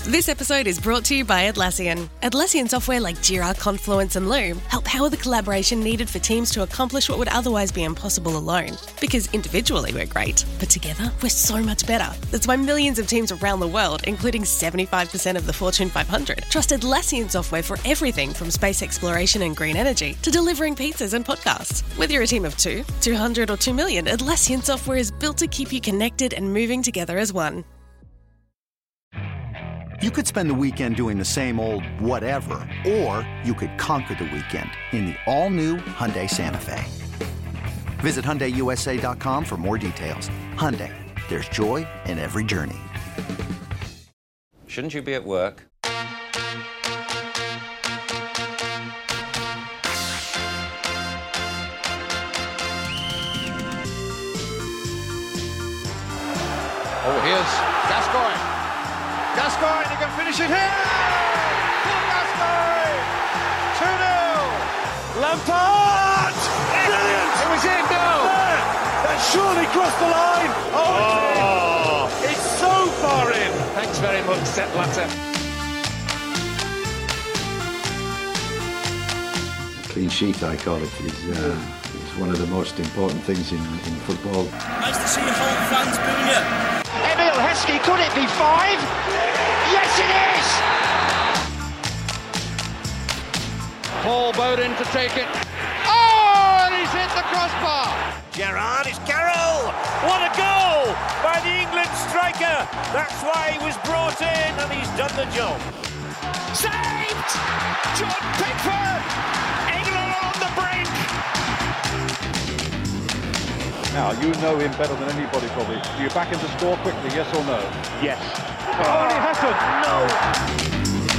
This episode is brought to you by Atlassian. Atlassian software like Jira, Confluence and Loom help power the collaboration needed for teams to accomplish what would otherwise be impossible alone. Because individually we're great, but together we're so much better. That's why millions of teams around the world, including 75% of the Fortune 500, trust Atlassian software for everything from space exploration and green energy to delivering pizzas and podcasts. Whether you're a team of 2, 200 or 2 million, Atlassian software is built to keep you connected and moving together as one. You could spend the weekend doing the same old whatever, or you could conquer the weekend in the all-new Hyundai Santa Fe. Visit HyundaiUSA.com for more details. Hyundai, there's joy in every journey. Shouldn't you be at work? Oh, here's Gascoigne. Gascoigne, he can finish it here! Paul Gascoigne! 2-0! Lampard! Brilliant! It was in, no! That surely crossed the line! Oh, it's so far in! Thanks very much, Sepp Blatter. Clean sheet, I call it, is one of the most important things in football. Nice to see home fans booing you. Emil Heskey, could it be 5? Yes, it is! Paul Bowden to take it. Oh, and he's hit the crossbar! Gerrard, it's Carroll! What a goal by the England striker! That's why he was brought in and he's done the job. Saved! John Pickford! England on the brink! Now, you know him better than anybody probably. Do you back him to score quickly, yes or no? Yes. Oh, he hasn't! No!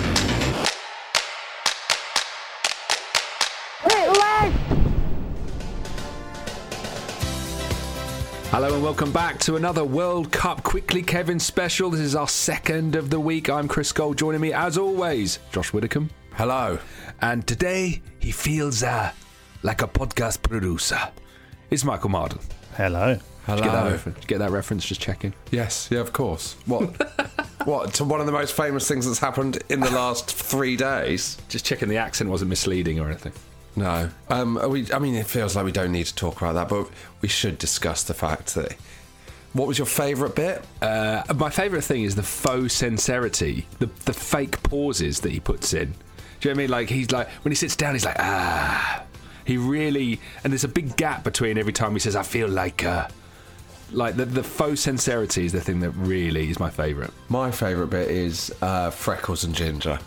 Hello and welcome back to another World Cup Quickly Kevin special. This is our second of the week. I'm Chris Gold. Joining me, as always, Josh Widdicombe. Hello. And today, he feels like a podcast producer. It's Michael Marden. Hello. Did you get that reference? Just checking. Yes, yeah, of course. What? What? To one of the most famous things that's happened in the last 3 days? Just checking the accent wasn't misleading or anything. No. I mean, it feels like we don't need to talk about that, but we should discuss the fact that... What was your favourite bit? My favourite thing is the faux sincerity, the fake pauses that he puts in. Do you know what I mean? Like, he's like, when he sits down, he's like, He really... And there's a big gap between every time he says, I feel like the faux sincerity is the thing that really is my favourite. My favourite bit is freckles and ginger.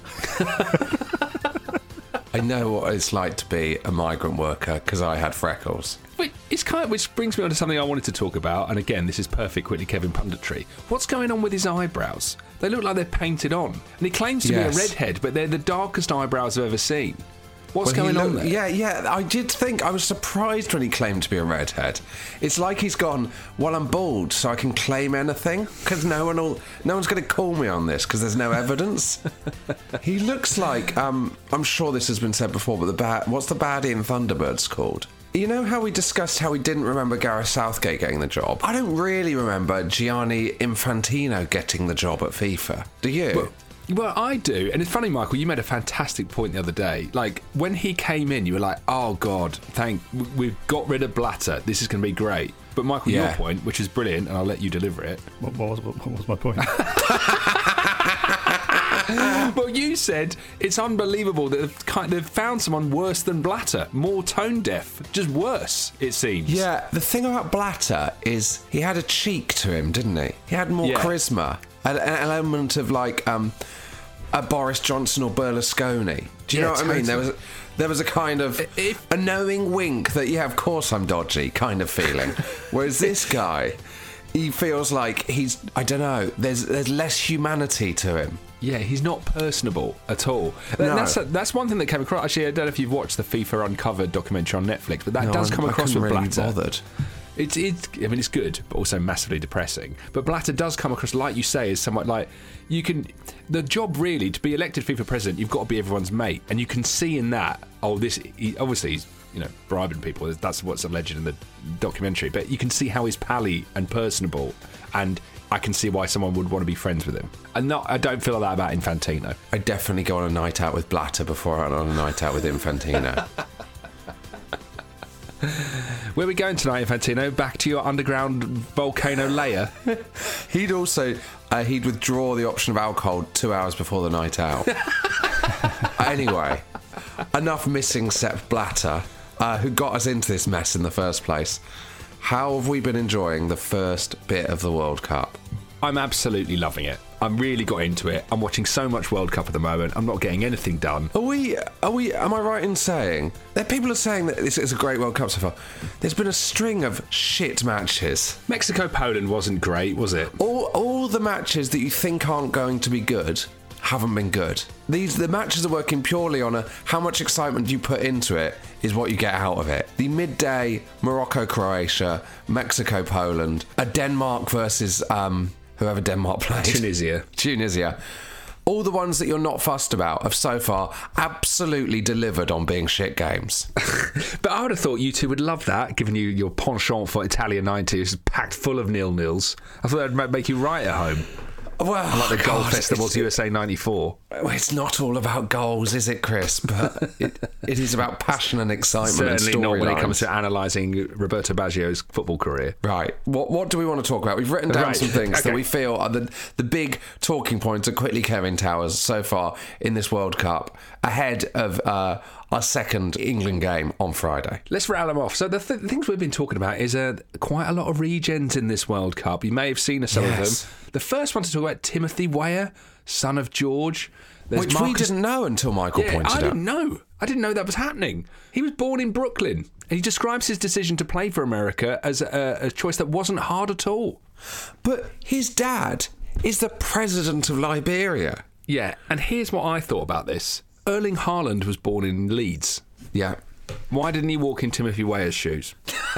I know what it's like to be a migrant worker because I had freckles. Which brings me on to something I wanted to talk about, and again, this is perfect Quickly Kevin punditry. What's going on with his eyebrows? They look like they're painted on. And he claims to be a redhead, but they're the darkest eyebrows I've ever seen. What's going on there? Yeah, I did think, I was surprised when he claimed to be a redhead. It's like he's gone, well, I'm bald, so I can claim anything, because no one's going to call me on this, because there's no evidence. He looks like, I'm sure this has been said before, but what's the baddie in Thunderbirds called? You know how we discussed how we didn't remember Gareth Southgate getting the job? I don't really remember Gianni Infantino getting the job at FIFA. Do you? Well, I do. And it's funny, Michael, you made a fantastic point the other day. Like, when he came in, you were like, oh, God, we've got rid of Blatter. This is going to be great. But, Michael, your point, which is brilliant, and I'll let you deliver it. What was my point? Well, you said it's unbelievable that they've found someone worse than Blatter. More tone deaf. Just worse, it seems. Yeah, the thing about Blatter is he had a cheek to him, didn't he? He had more charisma. An element of, like, a Boris Johnson or Berlusconi. Do you know what I mean? There was a kind of a knowing wink that, yeah, of course I'm dodgy kind of feeling. Whereas this guy, he feels like he's, I don't know, there's less humanity to him. Yeah, he's not personable at all. No. That's one thing that came across. Actually, I don't know if you've watched the FIFA Uncovered documentary on Netflix, but that does come across with Blatter. Bothered. It's good, but also massively depressing. But Blatter does come across, like you say, as somewhat like the job really to be elected FIFA president, you've got to be everyone's mate, and you can see in that. Obviously he's bribing people. That's what's alleged in the documentary. But you can see how he's pally and personable, and I can see why someone would want to be friends with him. I don't feel that about Infantino. I definitely go on a night out with Blatter before I'm on a night out with Infantino. Where are we going tonight, Infantino? Back to your underground volcano lair? He'd also he'd withdraw the option of alcohol 2 hours before the night out. Anyway, enough missing Sepp Blatter, who got us into this mess in the first place. How have we been enjoying the first bit of the World Cup? I'm absolutely loving it. I'm really got into it. I'm watching so much World Cup at the moment. I'm not getting anything done. Am I right in saying that people are saying that this is a great World Cup so far? There's been a string of shit matches. Mexico-Poland wasn't great, was it? All the matches that you think aren't going to be good haven't been good. The matches are working purely on how much excitement you put into it is what you get out of it. The midday Morocco-Croatia, Mexico-Poland, a Denmark versus whoever Denmark played. Tunisia. All the ones that you're not fussed about have so far absolutely delivered on being shit games. But I would have thought you two would love that, given you your penchant for Italia 90s, packed full of 0-0s. I thought that would make you right at home. Well, like the goal festivals USA 94. Well, it's not all about goals, is it, Chris? But it is about passion and excitement. Certainly and not when it lines. comes to analysing Roberto Baggio's football career. Right. What do we want to talk about? We've written down some things that we feel are the big talking points of Quickly Kevin Towers so far in this World Cup, ahead of our second England game on Friday. Let's rattle them off. So the things we've been talking about is quite a lot of regens in this World Cup. You may have seen some of them. The first one to talk about, Timothy Weah, son of George. Which we didn't know until Michael pointed out. I didn't know. I didn't know that was happening. He was born in Brooklyn, and he describes his decision to play for America as a choice that wasn't hard at all. But his dad is the president of Liberia. Yeah, and here's what I thought about this. Erling Haaland was born in Leeds. Yeah. Why didn't he walk in Timothy Weah's shoes?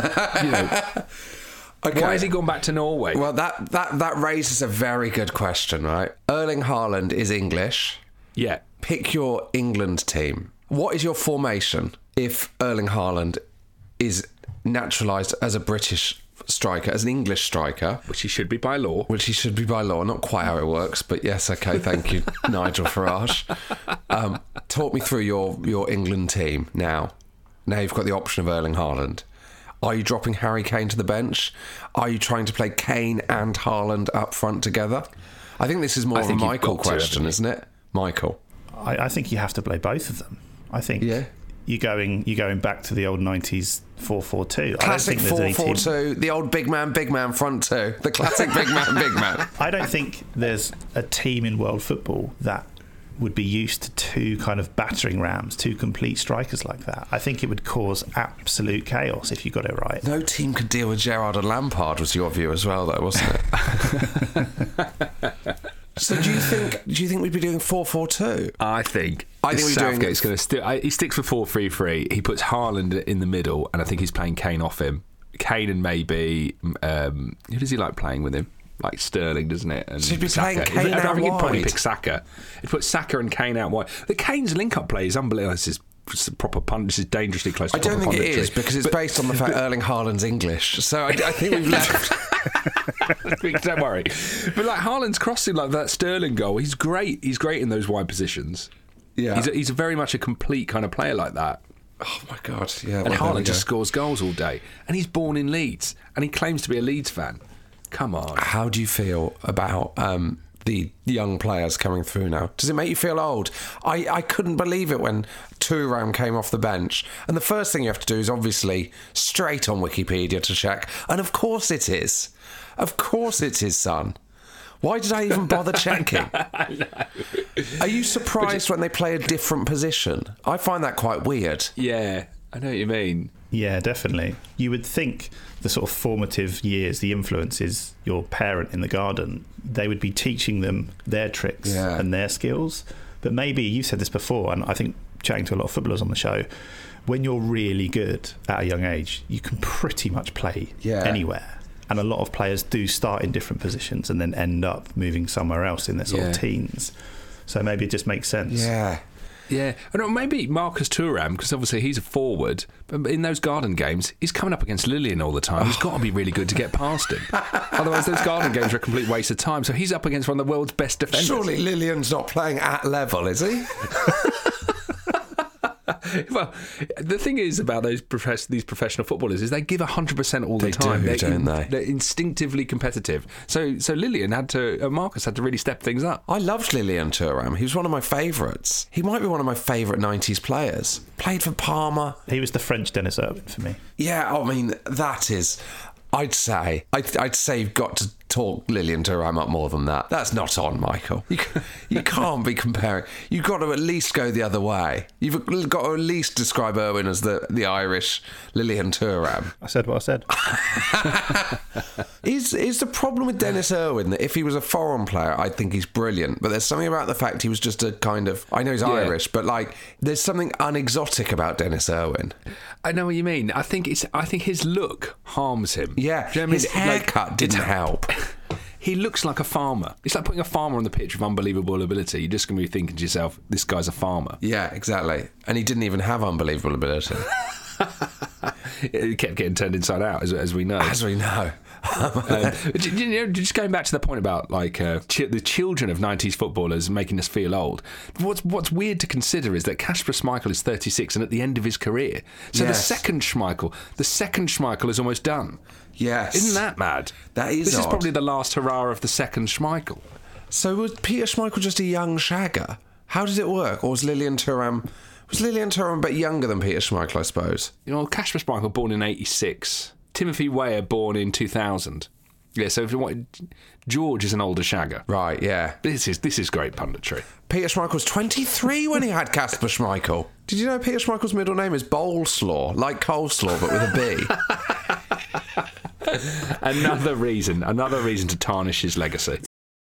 Okay. Why has he gone back to Norway? Well, that raises a very good question, right? Erling Haaland is English. Yeah. Pick your England team. What is your formation if Erling Haaland is naturalised as a British striker, as an English striker? Which he should be by law. Not quite how it works, but yes, okay, thank you, Nigel Farage. Talk me through your England team now. Now you've got the option of Erling Haaland. Are you dropping Harry Kane to the bench? Are you trying to play Kane and Haaland up front together? I think this is more of a Michael question, isn't it? Michael. I think you have to play both of them. I think you're going back to the old 90s 4-4-2. Classic 4-4-2, the old big man front two. The classic big man. I don't think there's a team in world football that would be used to two kind of battering rams, two complete strikers like that. I think it would cause absolute chaos if you got it right. No team could deal with Gerrard and Lampard, was your view as well, though, wasn't it? So do you think we'd be doing 4-4-2? I think Southgate's going to he sticks with 4-3-3. He puts Haaland in the middle, and I think he's playing Kane off him. Kane and maybe who does he like playing with him? Like Sterling, doesn't it? And so he'd be Saka. playing Kane out I think he'd probably wide. pick Saka. He'd put Saka and Kane out wide. The Kane's link-up play is unbelievable. This is proper pun. This is dangerously close to I don't think it punditry. is, because it's based on the fact Erling Haaland's English. So I think we've left. Don't worry. But like Haaland's crossing like that Sterling goal, he's great. He's great in those wide positions. Yeah. He's very much a complete kind of player like that. Oh my God, yeah. And Haaland just scores goals all day. And he's born in Leeds. And he claims to be a Leeds fan. Come on. How do you feel about the young players coming through now? Does it make you feel old? I couldn't believe it when Thuram came off the bench. And the first thing you have to do is obviously straight on Wikipedia to check. And of course it is. Of course it's his son. Why did I even bother checking? I know. Are you surprised when they play a different position? I find that quite weird. Yeah, I know what you mean. Yeah, definitely. You would think the sort of formative years, the influences, your parent in the garden, they would be teaching them their tricks and their skills. But maybe, you've said this before, and I think chatting to a lot of footballers on the show, when you're really good at a young age, you can pretty much play anywhere. And a lot of players do start in different positions and then end up moving somewhere else in their sort of teens. So maybe it just makes sense. Yeah. Yeah, and maybe Marcus Thuram, because obviously he's a forward, but in those Garden games, he's coming up against Lillian all the time. He's got to be really good to get past him. Otherwise, those Garden games are a complete waste of time. So he's up against one of the world's best defenders. Surely Lillian's not playing at level, is he? Well, the thing is about these professional footballers is they give 100% all the time. They're instinctively competitive. So Lillian Marcus had to really step things up. I loved Lillian Thuram. He was one of my favourites. He might be one of my favourite 90s players. Played for Parma. He was the French Dennis Irwin for me. Yeah, I mean, that is... I'd say you've got to talk Lillian Thuram up more than that. That's not on, Michael. You can't be comparing. You've got to at least go the other way. You've got to at least describe Irwin as the Irish Lillian Thuram. I said what I said. Is the problem with Dennis Irwin that if he was a foreign player, I'd think he's brilliant, but there's something about the fact he was just a kind of... I know he's Irish, but like there's something unexotic about Dennis Irwin. I know what you mean. I think his look harms him. Yeah, you know what his haircut didn't help. He looks like a farmer. It's like putting a farmer on the pitch with unbelievable ability. You're just going to be thinking to yourself, this guy's a farmer. Yeah, exactly. And he didn't even have unbelievable ability. He kept getting turned inside out, as we know. As we know. Just going back to the point about like the children of 90s footballers making us feel old. What's weird to consider is that Kasper Schmeichel is 36 and at the end of his career. So the second Schmeichel is almost done. Yes. Isn't that mad? That is This odd. is probably the last hurrah of the second Schmeichel. So was Peter Schmeichel just a young shagger? How did it work? Or was Lillian Thuram a bit younger than Peter Schmeichel, I suppose? You know, Kasper Schmeichel born in 86. Timothy Weah born in 2000. Yeah, so if you want, George is an older shagger. Right, yeah. This is great punditry. Peter Schmeichel was 23 when he had Kasper Schmeichel. Did you know Peter Schmeichel's middle name is Bowleslaw, like coleslaw but with a B? Another reason to tarnish his legacy.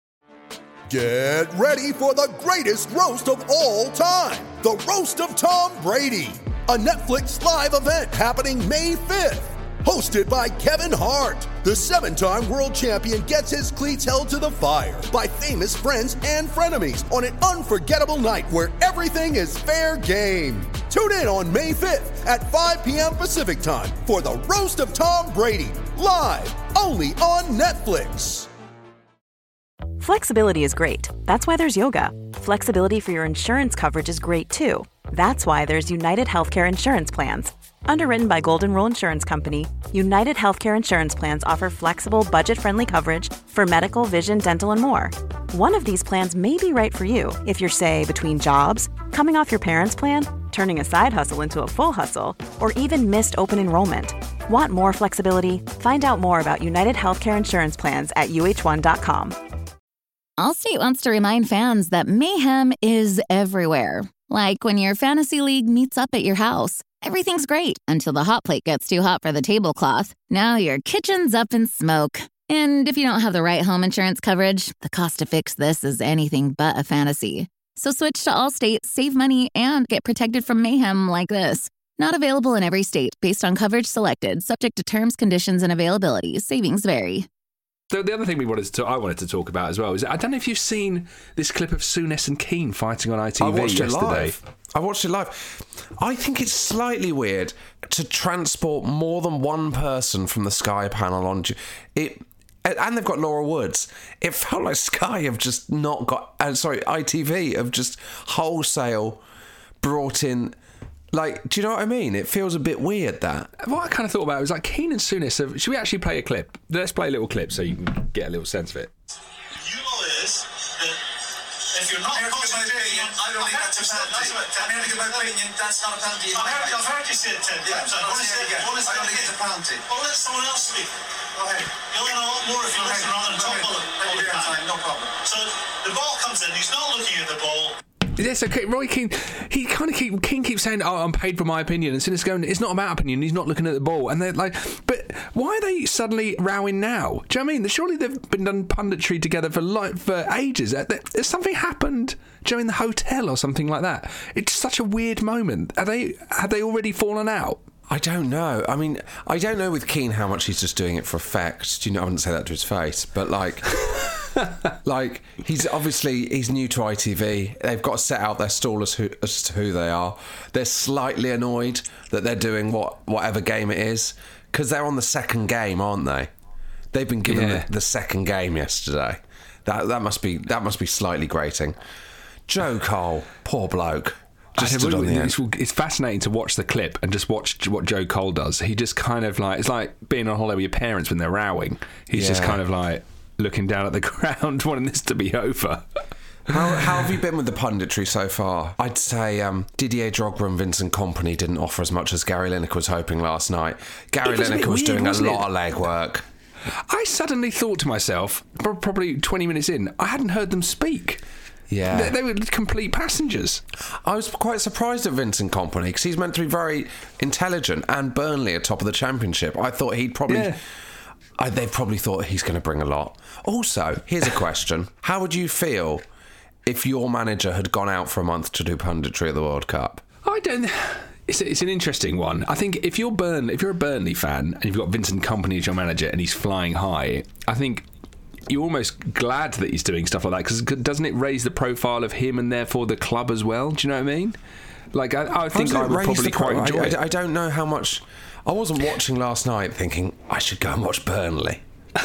Get ready for the greatest roast of all time, the Roast of Tom Brady, a Netflix live event happening May 5th. Hosted by Kevin Hart, the 7-time world champion gets his cleats held to the fire by famous friends and frenemies on an unforgettable night where everything is fair game. Tune in on May 5th at 5 p.m. Pacific time for the Roast of Tom Brady, live only on Netflix. Flexibility is great. That's why there's yoga. Flexibility for your insurance coverage is great too. That's why there's United Healthcare Insurance Plans. Underwritten by Golden Rule Insurance Company, United Healthcare Insurance Plans offer flexible, budget-friendly coverage for medical, vision, dental, and more. One of these plans may be right for you if you're, say, between jobs, coming off your parents' plan, turning a side hustle into a full hustle, or even missed open enrollment. Want more flexibility? Find out more about United Healthcare Insurance Plans at uh1.com. Allstate wants to remind fans that mayhem is everywhere. Like when your fantasy league meets up at your house. Everything's great until the hot plate gets too hot for the tablecloth. Now your kitchen's up in smoke. And if you don't have the right home insurance coverage, the cost to fix this is anything but a fantasy. So switch to Allstate, save money, and get protected from mayhem like this. Not available in every state based on coverage selected, subject to terms, conditions, and availability. Savings vary. So the other thing I wanted to talk about as well is I don't know if you've seen this clip of Souness and Keane fighting on ITV yesterday. I watched it live. I think it's slightly weird to transport more than one person from the Sky panel onto it. And they've got Laura Woods. It felt like Sky have just not got... ITV have just wholesale brought in... Like, do you know what I mean? It feels a bit weird, that. What I kind of thought about was like Keane and Souness. Should we actually play a clip? Let's play a little clip so you can get a little sense of it. You lawyers, that if you're not positive, I don't think that's a penalty. I'm here to give my opinion. That's not a penalty. I've heard you say it 10 times. I don't think it's a penalty. Well, let someone else speak. Go ahead. You'll learn a lot more if you listen rather than talk all the time. No problem. So the ball comes in. He's not looking at the ball. Yeah, so Roy Keane, Keane keeps saying, "Oh, I'm paid for my opinion," and Souness going, "It's not about opinion. He's not looking at the ball." And they're like, "But why are they suddenly rowing now?" Do you know what I mean? Surely they've been done punditry together for ages. Has something happened during the hotel or something like that? It's such a weird moment. Have they already fallen out? I don't know. I mean, I don't know with Keane how much he's just doing it for effect. Do you know? I wouldn't say that to his face, but like. Like, he's new to ITV. They've got to set out their stall as to who they are. They're slightly annoyed that they're doing whatever game it is, because they're on the second game, aren't they? They've been given the second game yesterday. That must be slightly grating. Joe Cole, poor bloke. It's fascinating to watch the clip and just watch what Joe Cole does. He just kind of like, it's like being on holiday with your parents when they're rowing. He's just kind of like looking down at the ground, wanting this to be over. How have you been with the punditry so far? I'd say Didier Drogba and Vincent Kompany didn't offer as much as Gary Lineker was hoping last night. Gary Lineker was doing a lot of legwork. I suddenly thought to myself, probably 20 minutes in, I hadn't heard them speak. Yeah. They were complete passengers. I was quite surprised at Vincent Kompany because he's meant to be very intelligent, and Burnley at top of the Championship. I thought he'd probably... Yeah. They probably thought he's going to bring a lot. Also, here's a question. How would you feel if your manager had gone out for a month to do punditry at the World Cup? It's an interesting one. I think if you're a Burnley fan and you've got Vincent Kompany as your manager and he's flying high, I think you're almost glad that he's doing stuff like that, because doesn't it raise the profile of him and therefore the club as well? Do you know what I mean? Like, I think I would probably quite enjoy it. I don't know how much... I wasn't watching last night thinking, I should go and watch Burnley.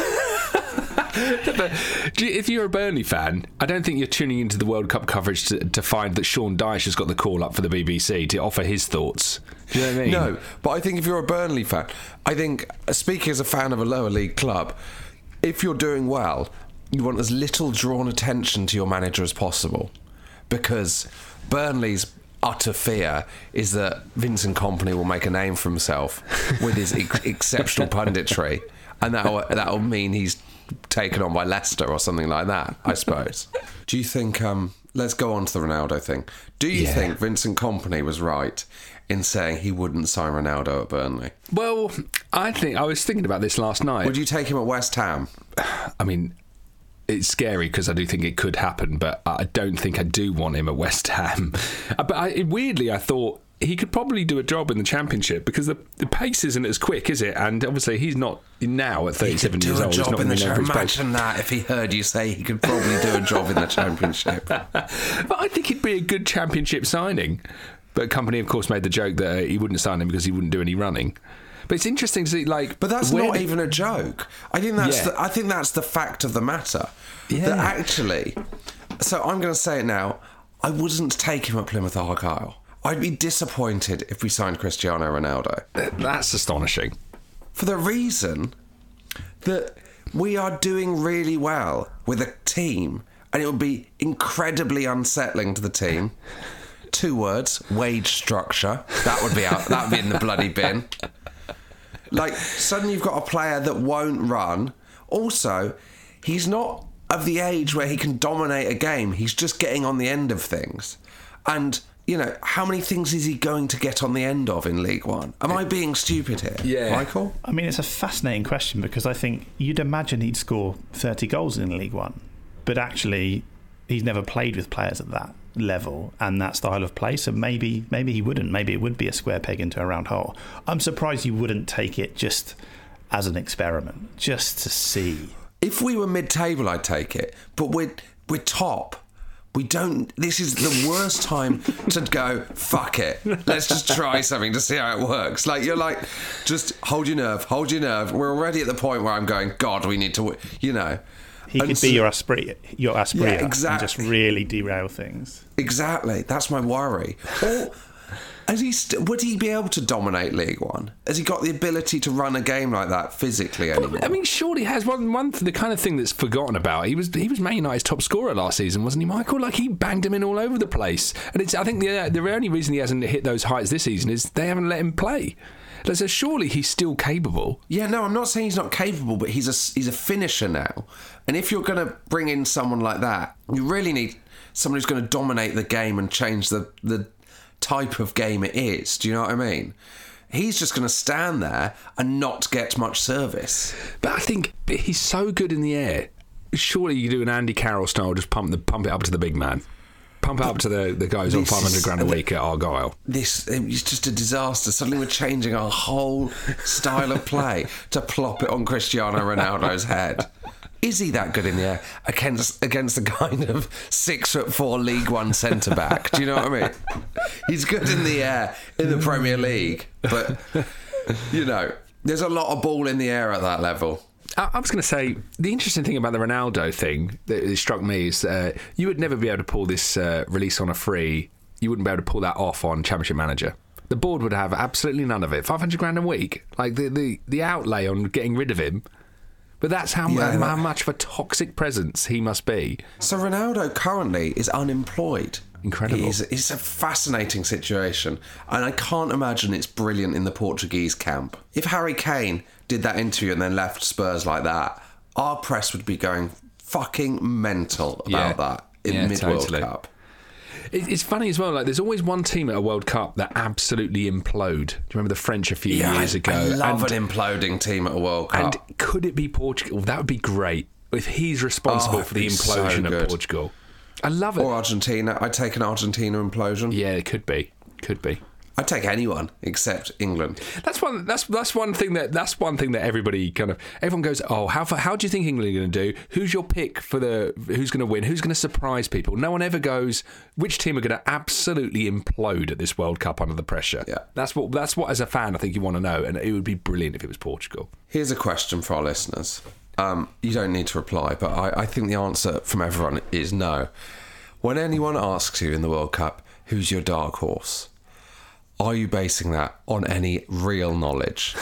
But if you're a Burnley fan, I don't think you're tuning into the World Cup coverage to find that Sean Dyche has got the call up for the BBC to offer his thoughts. Do you know what I mean? No, but I think if you're a Burnley fan, I think, speaking as a fan of a lower league club, if you're doing well, you want as little drawn attention to your manager as possible, because Burnley's utter fear is that Vincent Kompany will make a name for himself with his exceptional punditry, and that'll mean he's taken on by Leicester or something like that, I suppose. Do you think... let's go on to the Ronaldo thing. Do you think Vincent Kompany was right in saying he wouldn't sign Ronaldo at Burnley? Well, I was thinking about this last night. Would you take him at West Ham? I mean, it's scary because I do think it could happen, but I don't think I do want him at West Ham. But weirdly, I thought he could probably do a job in the Championship, because the pace isn't as quick, is it? And obviously he's not now at 37 years old. He's not going to be Imagine that if he heard you say he could probably do a job in the Championship. But I think he'd be a good Championship signing. But Kompany, of course, made the joke that he wouldn't sign him because he wouldn't do any running. But it's interesting to see, like... But that's not even a joke. I think that's the fact of the matter. Yeah. That actually... So I'm going to say it now. I wouldn't take him at Plymouth Argyle. I'd be disappointed if we signed Cristiano Ronaldo. That's astonishing. For the reason that we are doing really well with a team, and it would be incredibly unsettling to the team. 2 words: wage structure. That would be out. That would be in the bloody bin. Like, suddenly you've got a player that won't run. Also, he's not of the age where he can dominate a game. He's just getting on the end of things. And, you know, how many things is he going to get on the end of in League One? Am I being stupid here? Yeah. Michael? I mean, it's a fascinating question, because I think you'd imagine he'd score 30 goals in League One. But actually, he's never played with players at that level and that style of play, so maybe he wouldn't. Maybe it would be a square peg into a round hole. I'm surprised you wouldn't take it just as an experiment, just to see. If we were mid-table, I'd take it, but we're top. We don't... This is the worst time to go, fuck it, let's just try something to see how it works. Like, you're like, just hold your nerve. We're already at the point where I'm going, God, we need to, you know. He could be your Asprilla, yeah, exactly. And just really derail things. Exactly, that's my worry. Or would he be able to dominate League One? Has he got the ability to run a game like that physically anymore? Well, I mean, surely he has one the kind of thing that's forgotten about. He was Man United's top scorer last season, wasn't he, Michael? Like, he banged him in all over the place. And I think the only reason he hasn't hit those heights this season is they haven't let him play. So surely he's still capable. Yeah, no, I'm not saying he's not capable, but he's a finisher now. And if you're going to bring in someone like that, you really need someone who's going to dominate the game and change the type of game it is. Do you know what I mean? He's just going to stand there and not get much service. But I think he's so good in the air. Surely you do an Andy Carroll style, just pump it up to the big man. Pump it up to the guys on 500 grand a week at Argyle. This is just a disaster. Suddenly we're changing our whole style of play to plop it on Cristiano Ronaldo's head. is he that good in the air against a kind of 6'4" League One centre back? Do you know what I mean? He's good in the air in the Premier League, but there's a lot of ball in the air at that level. I was going to say, the interesting thing about the Ronaldo thing that struck me is you would never be able to pull this release on a free. You wouldn't be able to pull that off on Championship Manager. The board would have absolutely none of it. 500 grand a week, like the outlay on getting rid of him. But that's how much of a toxic presence he must be. So Ronaldo currently is unemployed. Incredible. It's a fascinating situation, and I can't imagine it's brilliant in the Portuguese camp. If Harry Kane did that interview and then left Spurs like that, our press would be going fucking mental about that in mid-World Cup. It's funny as well, like there's always one team at a World Cup that absolutely implode. Do you remember the French a few years ago? I love an imploding team at a World Cup. And could it be Portugal? That would be great if he's responsible for the implosion of Portugal. I love it. Or Argentina. I'd take an Argentina implosion. Yeah, it could be. I'd take anyone except England. That's one thing that everyone goes, oh, how do you think England are going to do? Who's your pick for who's going to win? Who's going to surprise people? No one ever goes, which team are going to absolutely implode at this World Cup under the pressure? Yeah. That's what as a fan I think you want to know, and it would be brilliant if it was Portugal. Here's a question for our listeners. You don't need to reply, but I think the answer from everyone is no. When anyone asks you in the World Cup, who's your dark horse? Are you basing that on any real knowledge?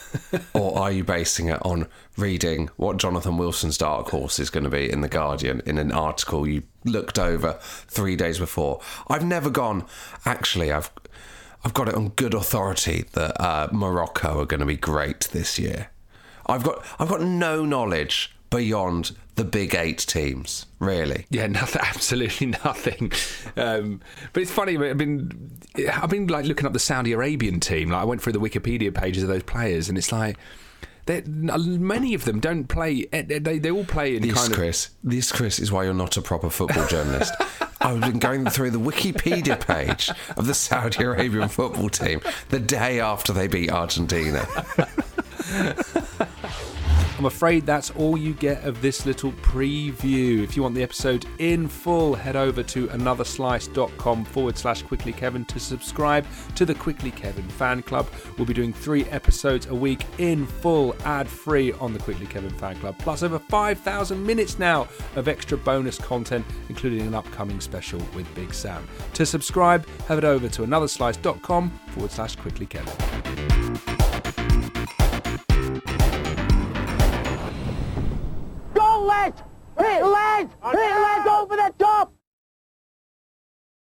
Or are you basing it on reading what Jonathan Wilson's dark horse is going to be in The Guardian in an article you looked over 3 days before? I've never gone, actually, I've got it on good authority that Morocco are going to be great this year. I've got no knowledge beyond the big 8 teams, really. Yeah, nothing, absolutely nothing. But it's funny. I've been like looking up the Saudi Arabian team. Like I went through the Wikipedia pages of those players, and it's like many of them don't play. They all play in This, Chris, is why you're not a proper football journalist. I've been going through the Wikipedia page of the Saudi Arabian football team the day after they beat Argentina. I'm afraid that's all you get of this little preview. If you want the episode in full, head over to anotherslice.com/QuicklyKevin to subscribe to the Quickly Kevin fan club. We'll be doing 3 episodes a week in full, ad-free on the Quickly Kevin fan club, plus over 5,000 minutes now of extra bonus content, including an upcoming special with Big Sam. To subscribe, head over to anotherslice.com/QuicklyKevin. Hit legs over the top!